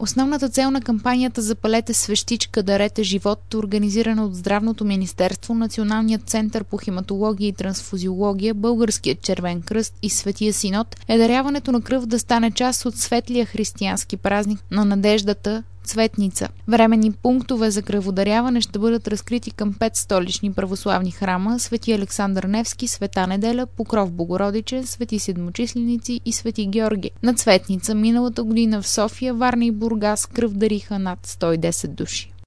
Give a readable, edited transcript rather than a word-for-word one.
Основната цел на кампанията "Запалете свещичка, дарете живот", организирана от Здравното министерство, Националният център по хематология и трансфузиология, Българският червен кръст и Светия Синод, е даряването на кръв да стане част от светлия християнски празник на надеждата Цветница. Временни пунктове за кръводаряване ще бъдат разкрити към 5 столични православни храма: Свети Александър Невски, Света Неделя, Покров Богородичен, Свети Седмочисленици и Свети Георги. На Цветница миналата година в София, Варна и Бургас кръв дариха над 110 души.